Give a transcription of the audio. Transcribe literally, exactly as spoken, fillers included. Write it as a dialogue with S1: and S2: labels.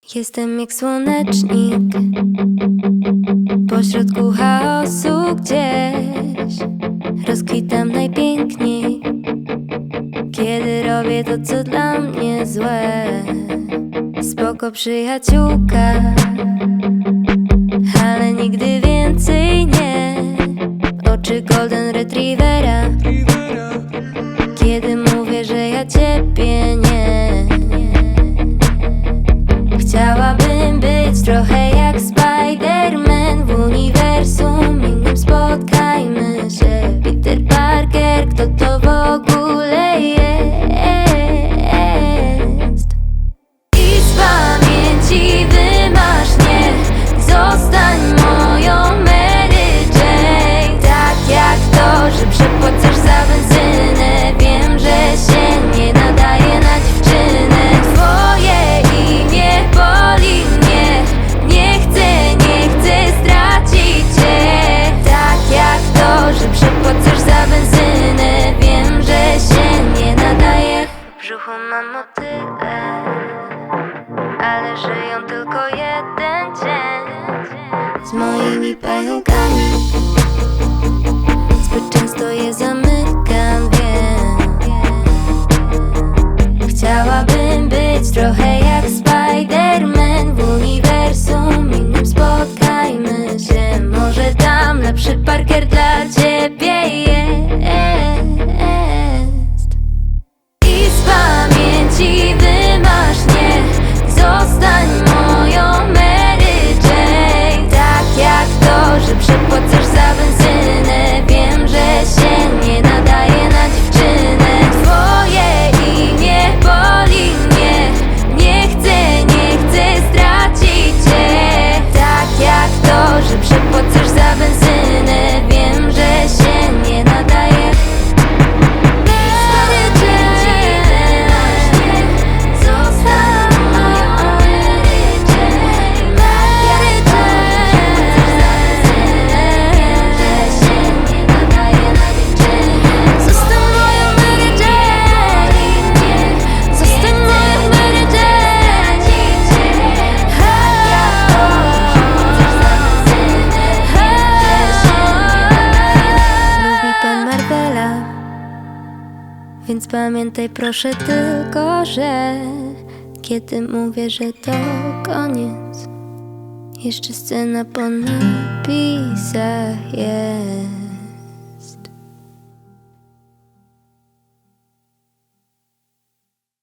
S1: Jestem jak słonecznik pośrodku chaosu gdzieś. Rozkwitam najpiękniej, kiedy robię to, co dla mnie złe. Spoko przyjaciółka, ale nigdy więcej nie. Oczy golden retrievera, kiedy mówię, że ja ciebie nie. Chciałabym być trochę jak Spider-Man w uniwersum innym. Spotkajmy się, Peter Parker, kto to w ogóle jest? I z pamięci wymasz mnie, zostań moją Mary Jane. Tak jak to, że przepłacasz za benzynę. Wiem, że się nie nadaje na dziewczynę. Twoje imię boli mnie, nie chcę, nie chcę stracić cię. Tak jak to, że przepłacasz za benzynę. Wiem, że się nie nadaje. W brzuchu mam motyle, ale żyją tylko jeden dzień. Z moimi pająkami zbyt często je zamykam, wiem. Chciałabym być trochę jak Spider-Man w uniwersum innym. Spotkajmy się, może tam lepszy Parker dla ciebie jest. I z pamięci wymasz mnie, zostań moją Mary Jane. Tak jak to, że przepłacasz za benzynę. Wiem, że się nie nadaje na dziewczynę. Twoje imię boli mnie, nie chcę, nie chcę stracić cię. Tak jak to, że przepłacasz za benzynę. Wiem, że się nie nadaje. Mary Jane, zostań moją Mary Jane. Mary Jane, zostań moją Mary Jane. Zostań moją Mary Jane. Lubi pan Marvela, więc pamiętaj proszę tylko, że kiedy mówię, że to koniec, jeszcze scena po napisach jest.